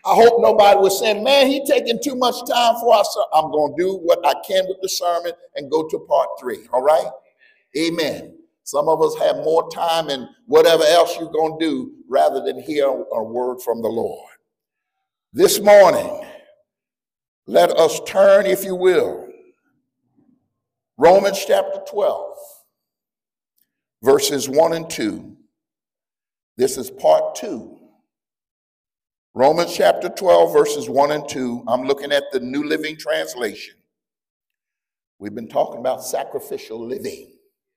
I hope nobody was saying, man, he taking too much time for us. I'm going to do what I can with the sermon and go to part 3. All right? Amen. Some of us have more time and whatever else you're going to do rather than hear a word from the Lord. This morning, let us turn, if you will, Romans chapter 12, verses 1 and 2. This is part 2. Romans chapter 12, verses 1 and 2. I'm looking at the New Living Translation. We've been talking about sacrificial living.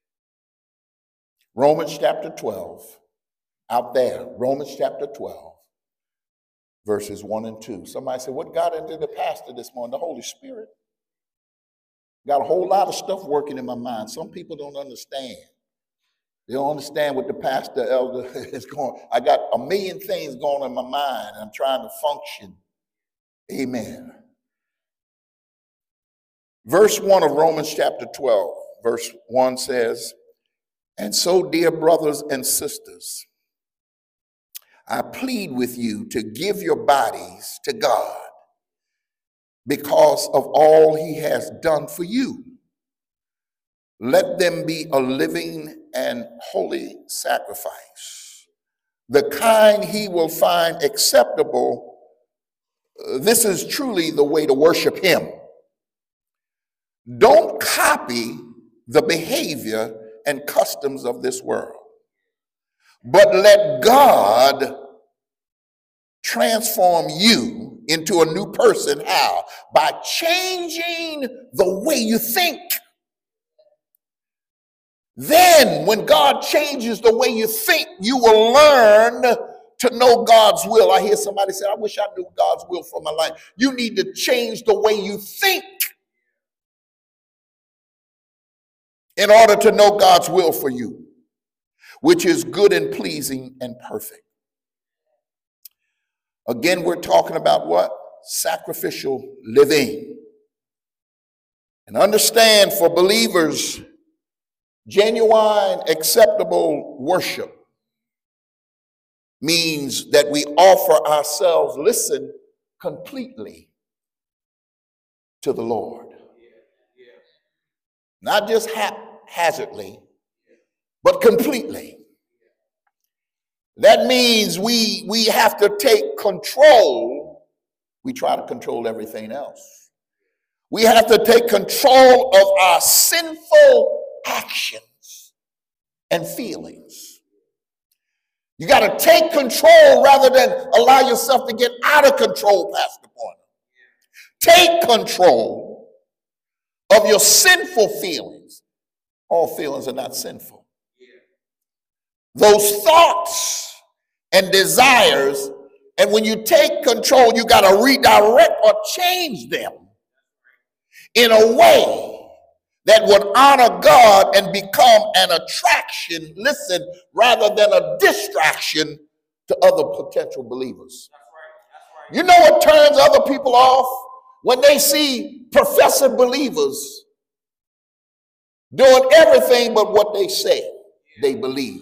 Romans chapter 12, out there, Romans chapter 12, verses 1 and 2. Somebody said, what got into the pastor this morning? The Holy Spirit. Got a whole lot of stuff working in my mind. Some people don't understand. They don't understand what the pastor, elder is going. I got a million things going on in my mind. I'm trying to function. Amen. Verse 1 of Romans chapter 12, verse 1 says, and so, dear brothers and sisters, I plead with you to give your bodies to God because of all he has done for you. Let them be a living and holy sacrifice, the kind he will find acceptable. This is truly the way to worship him. Don't copy the behavior and customs of this world, but let God transform you into a new person. How? By changing the way you think. Then when God changes the way you think, you will learn to know God's will. I hear somebody say, I wish I knew God's will for my life. You need to change the way you think in order to know God's will for you, which is good and pleasing and perfect. Again, we're talking about what? Sacrificial living. And understand, for believers, genuine, acceptable worship means that we offer ourselves, listen, completely to the Lord. Not just haphazardly, but completely. That means we have to take control. We try to control everything else. We have to take control of our sinful actions and feelings. You got to take control rather than allow yourself to get out of control, Pastor Pointer. Take control of your sinful feelings. All feelings are not sinful. Those thoughts and desires, and when you take control, you got to redirect or change them in a way that would honor God and become an attraction, listen, rather than a distraction to other potential believers. That's right. You know what turns other people off? When they see professing believers doing everything but what they say they believe.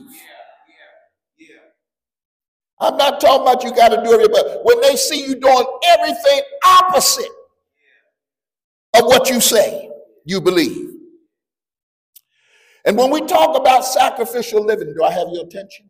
I'm not talking about you got to do it, but when they see you doing everything opposite of what you say you believe. And when we talk about sacrificial living, do I have your attention?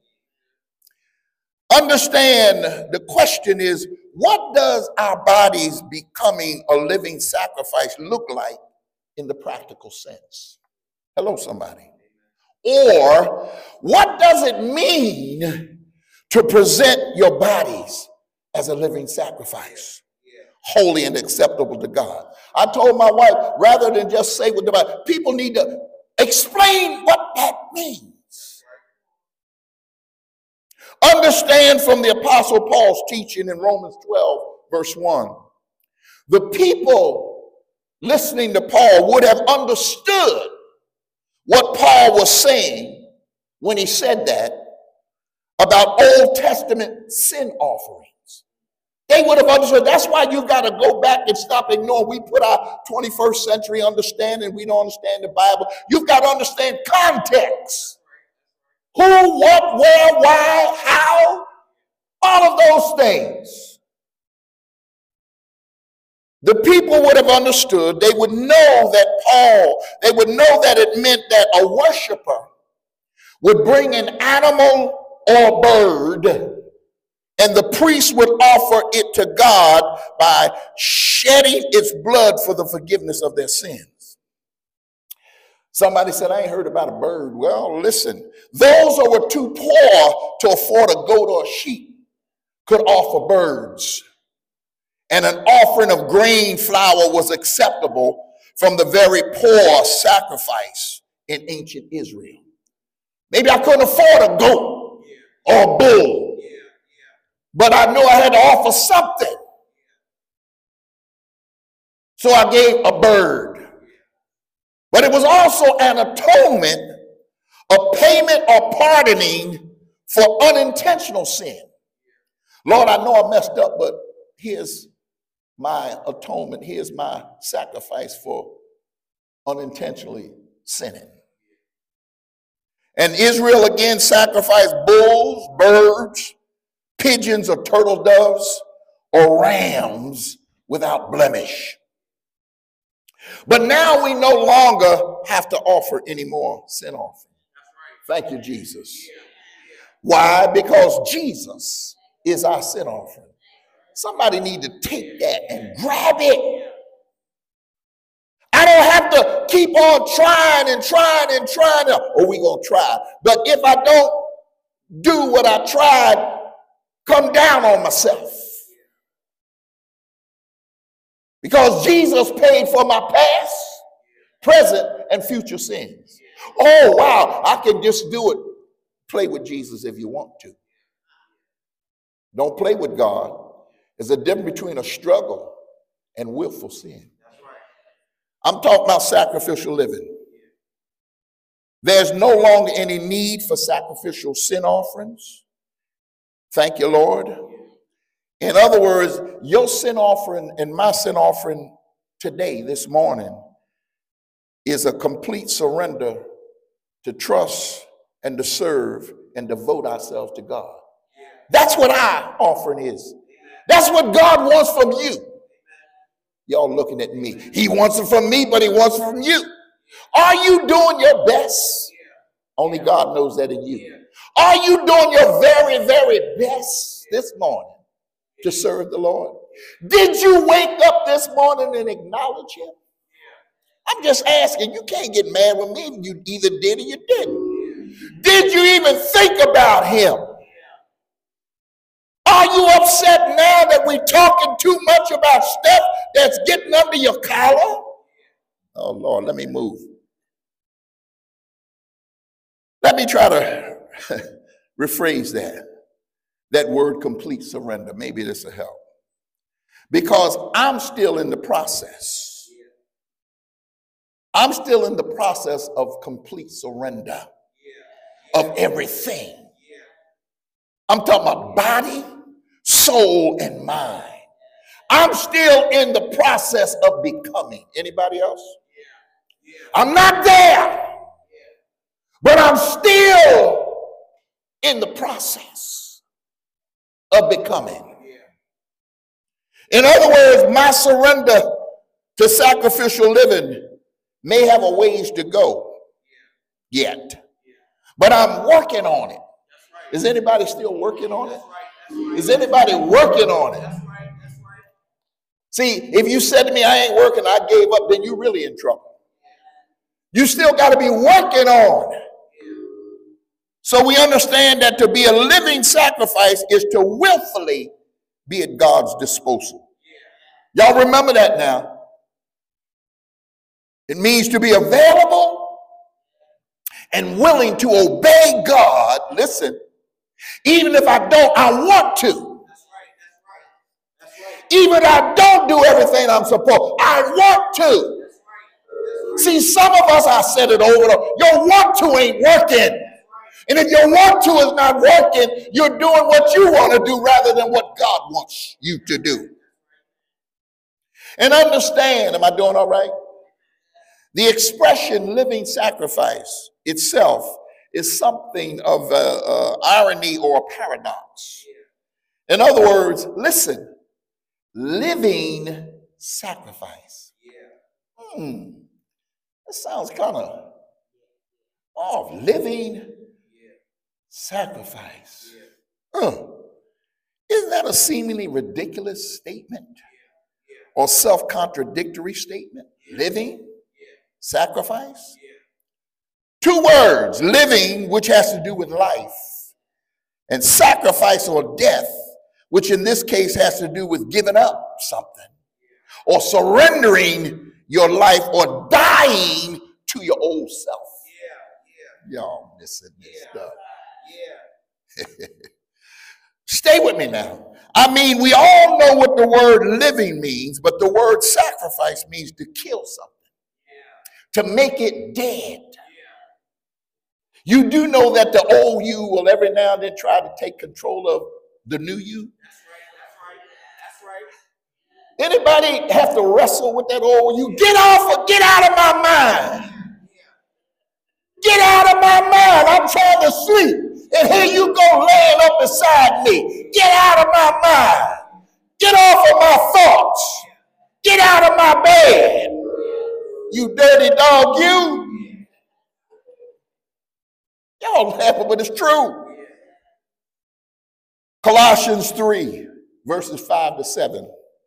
Understand, the question is, what does our bodies becoming a living sacrifice look like in the practical sense? Hello, somebody. Or what does it mean to present your bodies as a living sacrifice, holy and acceptable to God? I told my wife, rather than just say what the Bible, people need to explain what that means. Understand from the Apostle Paul's teaching in Romans 12, verse 1. The people listening to Paul would have understood what Paul was saying when he said that about Old Testament sin offerings. They would have understood. That's why you've got to go back and stop ignoring. We put our 21st century understanding. We don't understand the Bible. You've got to understand context. Who, what, where, why, how, all of those things. the people would have understood. They would know that they would know that it meant that a worshiper would bring an animal or bird, and the priest would offer it to God by shedding its blood for the forgiveness of their sins. Somebody said, I ain't heard about a bird. Well, listen, those who were too poor to afford a goat or a sheep could offer birds. And an offering of grain flour was acceptable from the very poor sacrifice in ancient Israel. Maybe I couldn't afford a goat or a bull, but I knew I had to offer something. So I gave a bird. But it was also an atonement, a payment or pardoning for unintentional sin. Lord, I know I messed up, but here's my atonement. Here's my sacrifice for unintentionally sinning. And Israel again sacrificed bulls, birds, pigeons or turtle doves, or rams without blemish. But now we no longer have to offer any more sin offering. Thank you, Jesus. Why? Because Jesus is our sin offering. Somebody need to take that and grab it. I don't have to keep on trying and trying and trying. Oh, we're going to try. But if I don't do what I tried, come down on myself. Because Jesus paid for my past, present, and future sins. Oh, wow, I can just do it. Play with Jesus if you want to. Don't play with God. There's a difference between a struggle and willful sin. I'm talking about sacrificial living. There's no longer any need for sacrificial sin offerings. Thank you, Lord. In other words, your sin offering and my sin offering today, this morning, is a complete surrender to trust and to serve and devote ourselves to God. That's what our offering is. That's what God wants from you. Y'all looking at me. He wants it from me, but he wants it from you. Are you doing your best? Only God knows that in you. Are you doing your very, very best this morning to serve the Lord? Did you wake up this morning and acknowledge him? I'm just asking. You can't get mad with me. You either did or you didn't. Did you even think about him? Are you upset now that we're talking too much about stuff that's getting under your collar? Oh, Lord, let me move. Let me try to rephrase that word complete surrender. Maybe this will help. Because I'm still in the process. I'm still in the process of complete surrender of everything. I'm talking about body, soul, and mind. I'm still in the process of becoming. Anybody else? I'm not there, but I'm still in the process of becoming. In other words, my surrender to sacrificial living may have a ways to go yet, but I'm working on it. Is anybody still working on it? Is anybody working on it? See, if you said to me, I ain't working, I gave up, then you're really in trouble. You still got to be working on. So we understand that to be a living sacrifice is to willfully be at God's disposal. Y'all remember that now. It means to be available and willing to obey God. Listen, even if I don't, I want to. Even if I don't do everything I'm supposed, I want to. See, some of us, I said it over, your want to ain't working. And if your want to is not working, you're doing what you want to do rather than what God wants you to do. And understand, am I doing all right? The expression living sacrifice itself is something of irony or a paradox. In other words, listen, living sacrifice. That sounds kind of off. Living sacrifice. Isn't that a seemingly ridiculous statement or self-contradictory statement? Living sacrifice. Two words, living, which has to do with life, and sacrifice or death, which in this case has to do with giving up something or surrendering your life or dying to your old self. Y'all missing this stuff. Stay with me now. I mean, we all know what the word living means, but the word sacrifice means to kill something, to make it dead. You do know that the old you will every now and then try to take control of the new you? That's right. Anybody have to wrestle with that old you? Get off or get out of my mind. Get out of my mind. I'm trying to sleep. And here you go laying up beside me. Get out of my mind. Get off of my thoughts. Get out of my bed. You dirty dog, you. Y'all laughing, but it's true. Colossians 3, verses 5 to 7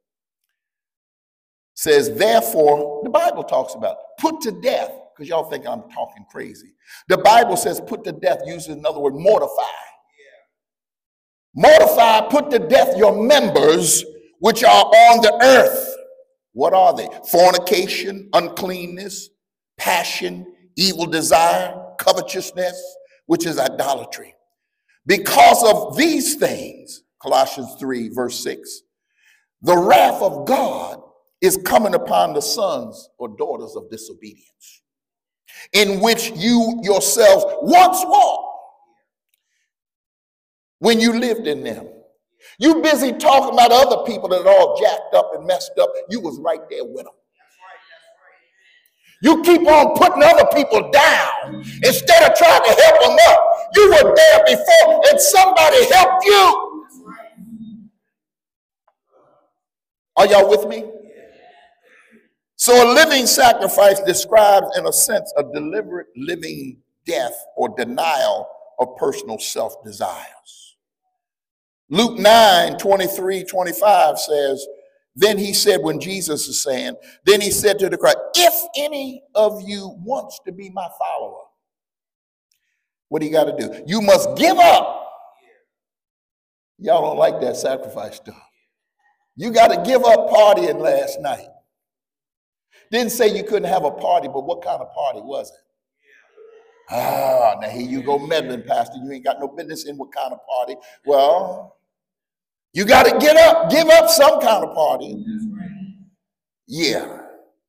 says, therefore, the Bible talks about put to death, because y'all think I'm talking crazy. The Bible says put to death, uses another word, mortify. Mortify, put to death your members which are on the earth. What are they? Fornication, uncleanness, passion, evil desire, covetousness, which is idolatry. Because of these things, Colossians 3, verse 6, the wrath of God is coming upon the sons or daughters of disobedience, in which you yourselves once walked when you lived in them. You busy talking about other people that are all jacked up and messed up. You was right there with them. You keep on putting other people down instead of trying to help them up. You were there before and somebody helped you. Are y'all with me? So a living sacrifice describes, in a sense, a deliberate living death or denial of personal self-desires. Luke 9, 23, 25 says, then he said, when Jesus is saying, then he said to the crowd, if any of you wants to be my follower, what do you got to do? You must give up. Y'all don't like that sacrifice stuff. You got to give up partying last night. Didn't say you couldn't have a party, but what kind of party was it? Now here you go meddling, Pastor. You ain't got no business in what kind of party. Well, you got to give up some kind of party. Yeah.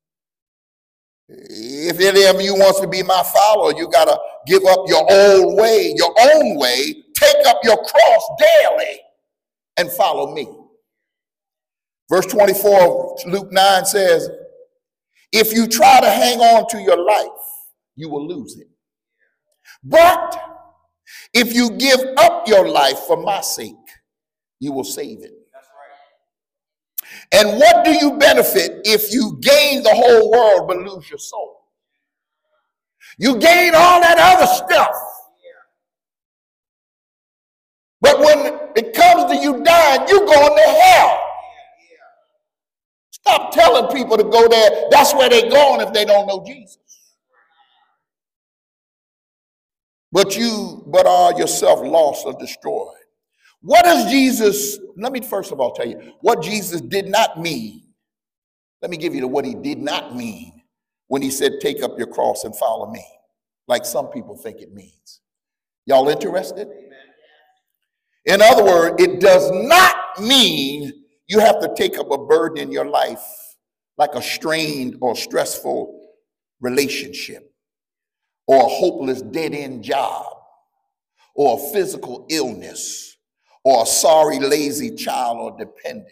If any of you wants to be my follower, you got to give up your old way, your own way, take up your cross daily and follow me. Verse 24 of Luke 9 says, if you try to hang on to your life, you will lose it. But if you give up your life for my sake, you will save it. That's right. And what do you benefit if you gain the whole world but lose your soul? You gain all that other stuff. But when it comes to you dying, you're going to hell. Stop telling people to go there. That's where they're going if they don't know Jesus. But are yourself lost or destroyed. What does Jesus, let me first of all tell you, what Jesus did not mean. Let me give you what he did not mean when he said, take up your cross and follow me, like some people think it means. Y'all interested? In other words, it does not mean you have to take up a burden in your life like a strained or stressful relationship or a hopeless dead-end job or a physical illness or a sorry, lazy child or dependent.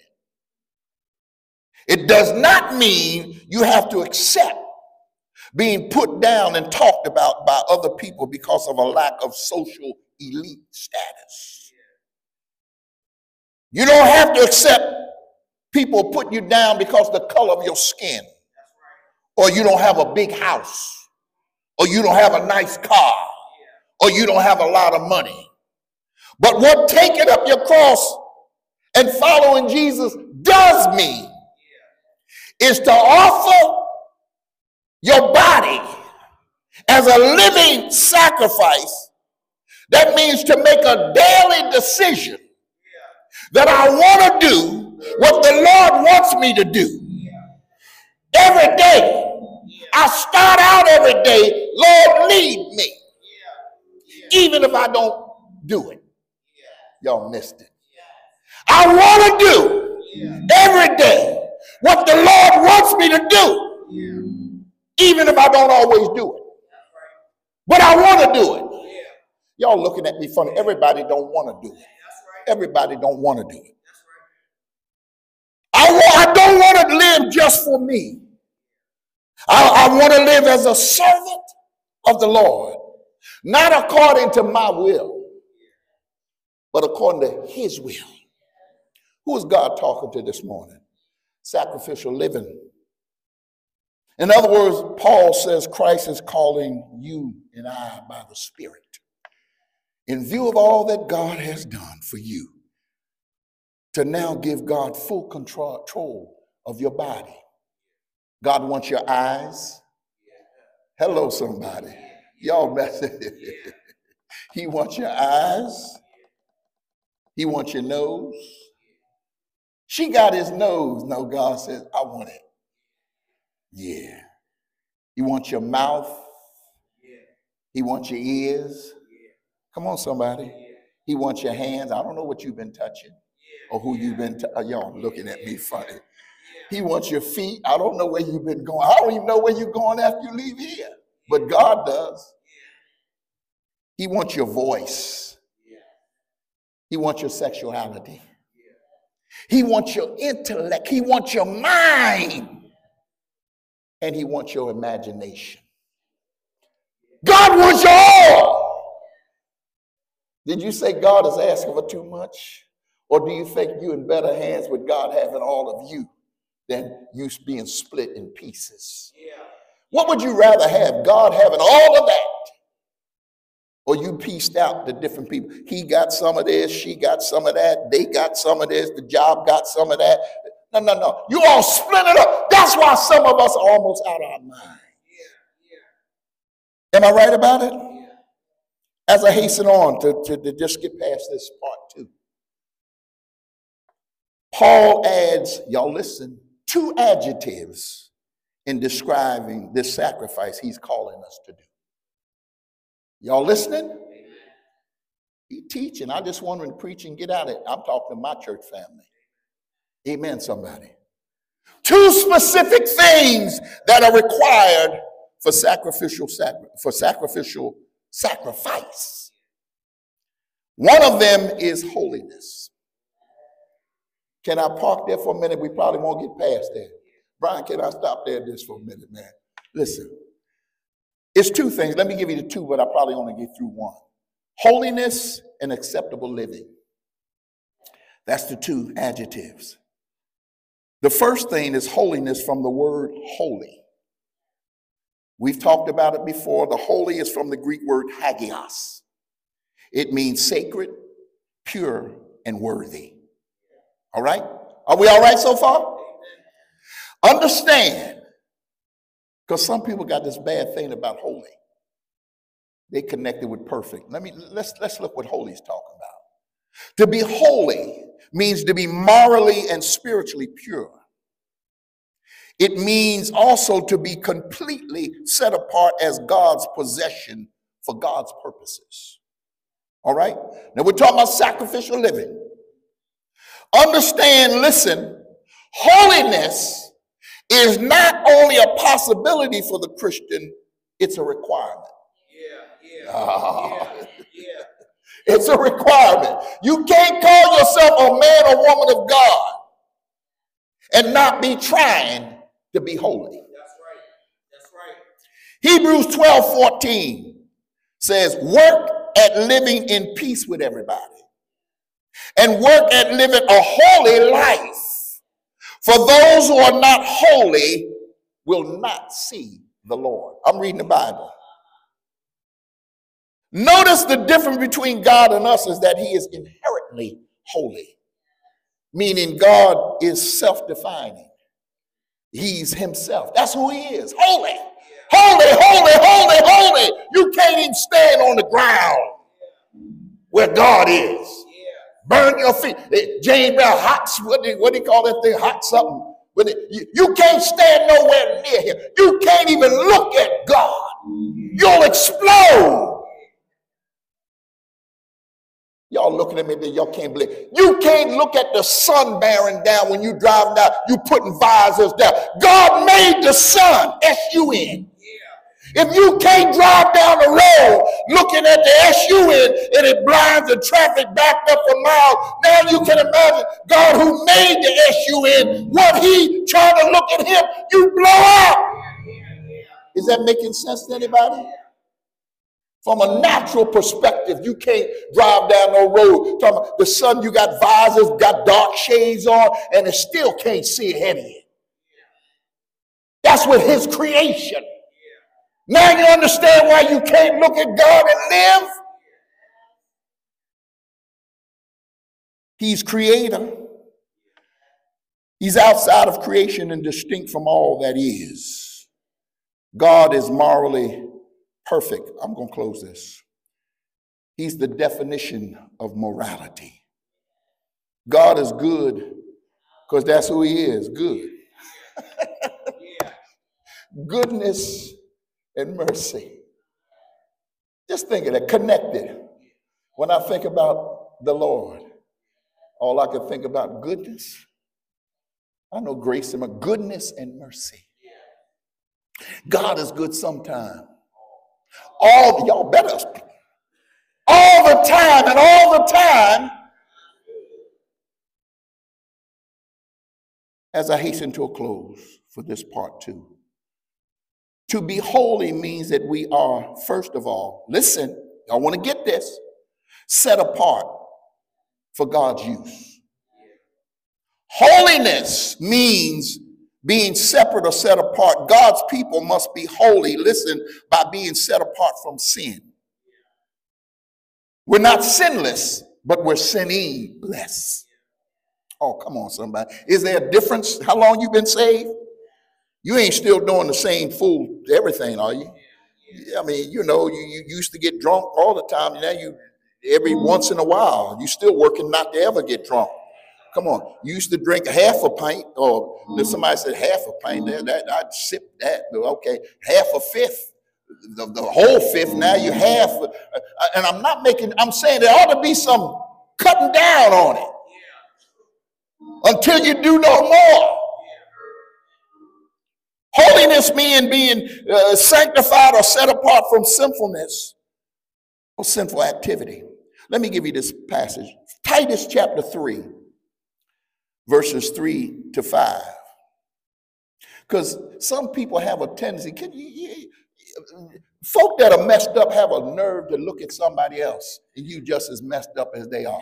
It does not mean you have to accept being put down and talked about by other people because of a lack of social elite status. You don't have to accept People put you down because of the color of your skin, or you don't have a big house, or you don't have a nice car, or you don't have a lot of money. But what taking up your cross and following Jesus does mean is to offer your body as a living sacrifice. That means to make a daily decision that I want to do what the Lord wants me to do. Every day, I start out every day, Lord, lead me. Even if I don't do it. Y'all missed it. I want to do every day what the Lord wants me to do. Even if I don't always do it. But I want to do it. Y'all looking at me funny. Everybody don't want to do it. Everybody don't want to do it. I don't want to live just for me. I want to live as a servant of the Lord. Not according to my will, but according to his will. Who is God talking to this morning? Sacrificial living. In other words, Paul says Christ is calling you and I by the Spirit. In view of all that God has done for you, to now give God full control of your body. God wants your eyes. Hello, somebody. Y'all messing. He wants your eyes. He wants your nose. She got his nose. No, God says, I want it. Yeah. He wants your mouth. He wants your ears. Come on, somebody. He wants your hands. I don't know what you've been touching or who you've been y'all looking at me funny. He wants your feet. I don't know where you've been going. I don't even know where you're going after you leave here. But God does. He wants your voice. He wants your sexuality. He wants your intellect. He wants your mind. And he wants your imagination. God wants you all. Did you say God is asking for too much? Or do you think you're in better hands with God having all of you than you being split in pieces? What would you rather have? God having all of that? Or you pieced out the different people? He got some of this, she got some of that, they got some of this, the job got some of that. No. You all split it up. That's why some of us are almost out of our mind. Am I right about it? As I hasten on to just get past this part 2. Paul adds, y'all listen, 2 adjectives in describing this sacrifice he's calling us to do. Y'all listening? He teaching. I just want him to preach and get out of it. I'm talking to my church family. Amen, somebody. 2 specific things that are required for sacrificial sacrifice. One of them is holiness. Can I park there for a minute? We probably won't get past that. Brian, can I stop there just for a minute, man? Listen, it's 2 things. Let me give you the 2, but I probably only get through 1. Holiness and acceptable living. That's the 2 adjectives. The first thing is holiness from the word holy. We've talked about it before. The holy is from the Greek word hagios. It means sacred, pure, and worthy. All right? Are we all right so far? Understand, because some people got this bad thing about holy. They connected with perfect. Let's look what holy is talking about. To be holy means to be morally and spiritually pure. It means also to be completely set apart as God's possession for God's purposes. All right? Now we're talking about sacrificial living. Understand, listen, holiness is not only a possibility for the Christian, it's a requirement. It's a requirement. You can't call yourself a man or woman of God and not be trying to be holy. That's right. Hebrews 12:14 says, work at living in peace with everybody and work at living a holy life For those who are not holy will not see the Lord. I'm reading the Bible. Notice the difference between God and us is that he is inherently holy, meaning God is self-defining. He's himself. That's who he is. Holy, holy, holy, holy, holy. You can't even stand on the ground where God is. Burn your feet. James Brown, hot, what do you call that thing? Hot something. You can't stand nowhere near him. You can't even look at God. You'll explode. Y'all looking at me that y'all can't believe. You can't look at the sun bearing down when you driving down. You putting visors down. God made the sun, S-U-N. If you can't drive down the road looking at the S-U-N and it blinds the traffic backed up for miles, now you can imagine God who made the S-U-N, what he trying to look at him, you blow out. Is that making sense to anybody? From a natural perspective, you can't drive down no road. Talking about the sun, you got visors, got dark shades on, and it still can't see ahead of you. That's with his creation. Now you understand why you can't look at God and live? He's creator. He's outside of creation and distinct from all that is. God is morally perfect. I'm going to close this. He's the definition of morality. God is good because that's who he is, good. Goodness and mercy. Just think of that, connected. When I think about the Lord, all I can think about goodness. I know grace and goodness and mercy. God is good sometimes. Y'all better. All the time and all the time. As I hasten to a close for this part 2. To be holy means that we are, first of all, listen, I want to get this, set apart for God's use. Holiness means being separate or set apart. God's people must be holy, listen, by being set apart from sin. We're not sinless, but we're sinning less. Oh, come on, somebody. Is there a difference? How long you been saved? You ain't still doing the same fool everything, are you? I mean, you know, you used to get drunk all the time. Now every once in a while, you still working not to ever get drunk. Come on, you used to drink half a pint, or if somebody said half a pint, I'd sip that. Okay, half a fifth, the whole fifth. Now you half, and I'm saying there ought to be some cutting down on it until you do no more. Holiness means being sanctified or set apart from sinfulness or sinful activity. Let me give you this passage. Titus chapter 3, verses 3 to 5. Because some people have a tendency, folk that are messed up have a nerve to look at somebody else and you just as messed up as they are.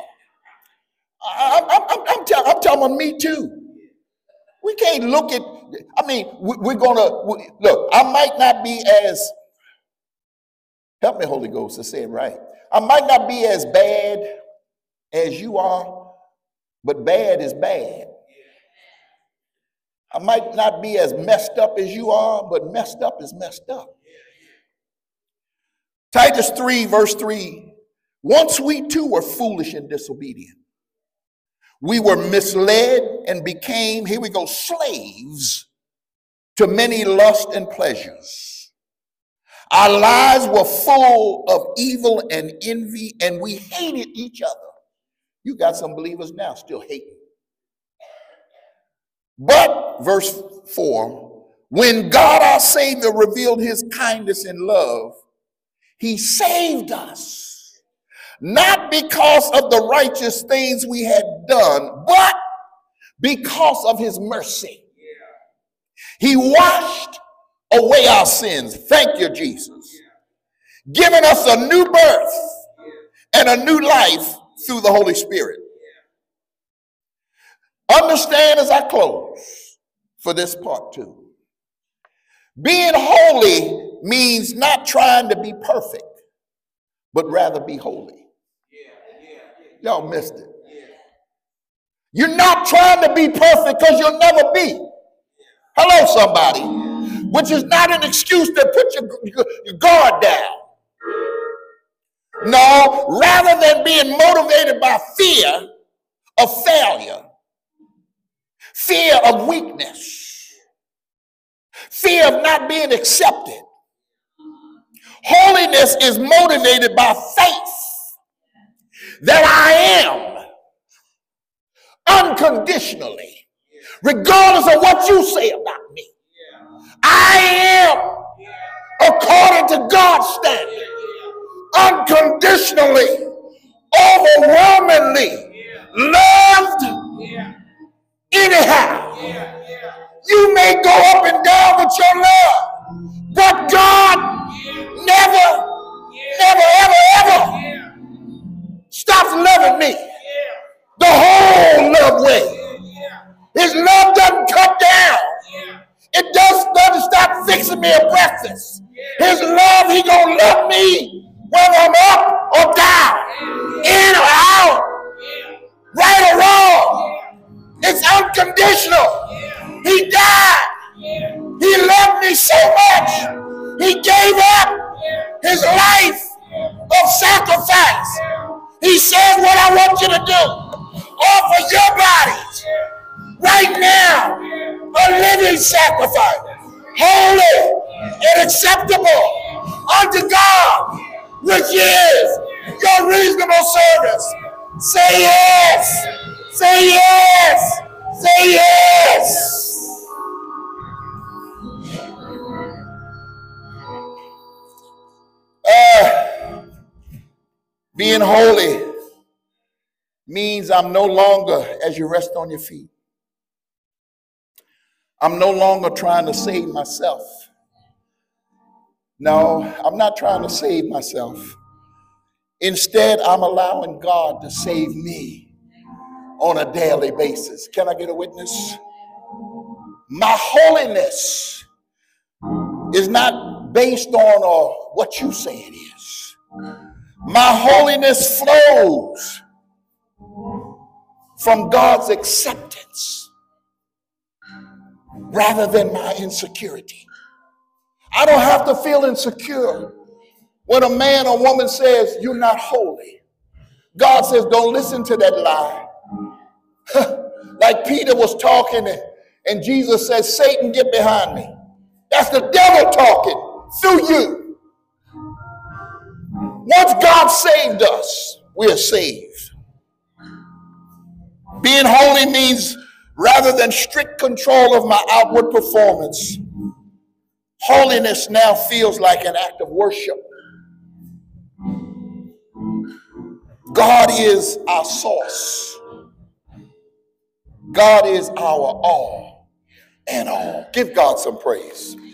I'm telling me too. We can't look at, we're going to, look, I might not be as, help me Holy Ghost to say it right. I might not be as bad as you are, but bad is bad. I might not be as messed up as you are, but messed up is messed up. Titus 3, verse 3, once we too were foolish and disobedient. We were misled and became, here we go, slaves to many lusts and pleasures. Our lives were full of evil and envy, and we hated each other. You got some believers now still hating. But, verse 4, when God our Savior revealed his kindness and love, he saved us. Not because of the righteous things we had done, but because of his mercy. He washed away our sins. Thank you, Jesus. Giving us a new birth and a new life through the Holy Spirit. Understand as I close for this part too. Being holy means not trying to be perfect, but rather be holy. Y'all missed it. You're not trying to be perfect because you'll never be. Hello, somebody. Which is not an excuse to put your guard down. No, rather than being motivated by fear of failure, fear of weakness, fear of not being accepted, holiness is motivated by faith that I am unconditionally, regardless of what you say about me. I am, according to God's standard, unconditionally, overwhelmingly loved anyhow. You may go up and down with your love, but God never, ever stops loving me the whole love way. His love doesn't cut down. It doesn't stop fixing me a breakfast. His love, he gonna love me whether I'm up or down, in or out, right or wrong. It's unconditional. He died. He loved me so much. He gave up his life of sacrifice. He said, what I want you to do, offer your bodies right now, a living sacrifice, holy and acceptable unto God, which is your reasonable service. Say yes. Say yes. Say yes. Being holy means I'm no longer, as you rest on your feet, I'm no longer trying to save myself. No, I'm not trying to save myself. Instead, I'm allowing God to save me on a daily basis. Can I get a witness? My holiness is not based on what you say it is. My holiness flows from God's acceptance rather than my insecurity. I don't have to feel insecure when a man or woman says, you're not holy. God says, don't listen to that lie. Like Peter was talking and Jesus says, Satan, get behind me. That's the devil talking through you. Once God saved us, we're saved. Being holy means rather than strict control of my outward performance, holiness now feels like an act of worship. God is our source. God is our all and all. Give God some praise.